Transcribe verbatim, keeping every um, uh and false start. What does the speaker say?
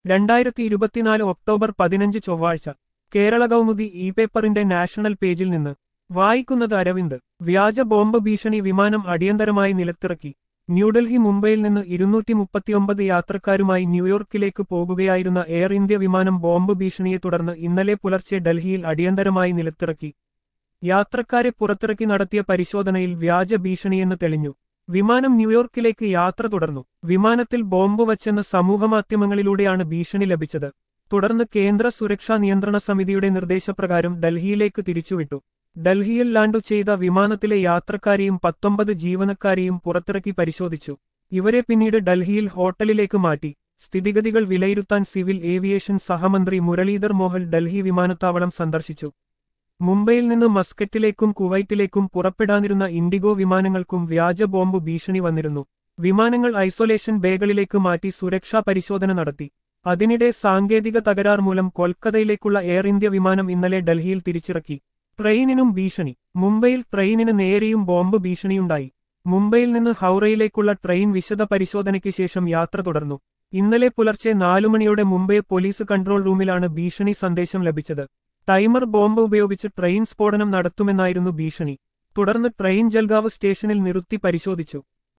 രണ്ടായിരത്തി ഇരുപത്തിനാല് ഒക്ടോബർ പതിനഞ്ച് ചൊവ്വാഴ്ച കേരള കൗമുദി ഇ പേപ്പറിന്റെ നാഷണൽ പേജിൽ നിന്ന് വായിക്കുന്നത് അരവിന്ദ്. വ്യാജ ബോംബ് ഭീഷണി, വിമാനം അടിയന്തരമായി നിലത്തിറക്കി. ന്യൂഡൽഹി മുംബൈയിൽ നിന്ന് ഇരുന്നൂറ്റി മുപ്പത്തിയൊമ്പത് യാത്രക്കാരുമായി ന്യൂയോർക്കിലേക്ക് പോകുകയായിരുന്ന എയർ ഇന്ത്യ വിമാനം ബോംബ് ഭീഷണിയെ തുടർന്ന് ഇന്നലെ പുലർച്ചെ ഡൽഹിയിൽ അടിയന്തരമായി നിലത്തിറക്കി. യാത്രക്കാരെ പുറത്തിറക്കി നടത്തിയ പരിശോധനയിൽ വ്യാജ ഭീഷണിയെന്ന് തെളിഞ്ഞു. വിമാനം ന്യൂയോർക്കിലേക്ക് യാത്ര തുടർന്നു. വിമാനത്തിൽ ബോംബ് വച്ചെന്ന് സമൂഹമാധ്യമങ്ങളിലൂടെയാണ് ഭീഷണി ലഭിച്ചത്. തുടർന്ന് കേന്ദ്ര സുരക്ഷാ നിയന്ത്രണ സമിതിയുടെ നിർദ്ദേശപ്രകാരം ഡൽഹിയിലേക്ക് തിരിച്ചുവിട്ടു. ഡൽഹിയിൽ ലാൻഡു ചെയ്ത വിമാനത്തിലെ യാത്രക്കാരെയും പത്തൊമ്പത് ജീവനക്കാരെയും പുറത്തിറക്കി പരിശോധിച്ചു. ഇവരെ പിന്നീട് ഡൽഹിയിൽ ഹോട്ടലിലേക്ക് മാറ്റി. സ്ഥിതിഗതികൾ വിലയിരുത്താൻ സിവിൽ ഏവിയേഷൻ സഹമന്ത്രി മുരളീധർ മോഹൻ ഡൽഹി വിമാനത്താവളം സന്ദർശിച്ചു. മുംബൈയിൽ നിന്ന് മസ്കറ്റിലേക്കും കുവൈറ്റിലേക്കും പുറപ്പെടാനിരുന്ന ഇൻഡിഗോ വിമാനങ്ങൾക്കും വ്യാജ ബോംബ് ഭീഷണി വന്നിരുന്നു. വിമാനങ്ങൾ ഐസൊലേഷൻ ബേകളിലേക്ക് മാറ്റി സുരക്ഷാ പരിശോധന നടത്തി. അതിനിടെ സാങ്കേതിക തകരാർ മൂലം കൊൽക്കത്തയിലേക്കുള്ള എയർ ഇന്ത്യ വിമാനം ഇന്നലെ ഡൽഹിയിൽ തിരിച്ചിറക്കി. ട്രെയിനിനും ഭീഷണി. മുംബൈയിൽ ട്രെയിനിന് നേരെയും ബോംബ് ഭീഷണിയുണ്ടായി. മുംബൈയിൽ നിന്ന് ഹൗറയിലേക്കുള്ള ട്രെയിൻ വിശദ പരിശോധനയ്ക്ക് ശേഷം യാത്ര തുടർന്നു. ഇന്നലെ പുലർച്ചെ നാലുമണിയോടെ മുംബൈ പോലീസ് കൺട്രോൾ റൂമിലാണ് ഭീഷണി സന്ദേശം ലഭിച്ചത്. ടൈമർ ബോംബ് ഉപയോഗിച്ച് ട്രെയിൻ സ്ഫോടനം നടത്തുമെന്നായിരുന്നു ഭീഷണി. തുടർന്ന് ട്രെയിൻ ജൽഗാവ് സ്റ്റേഷനിൽ നിർത്തി പരിശോധിച്ചു.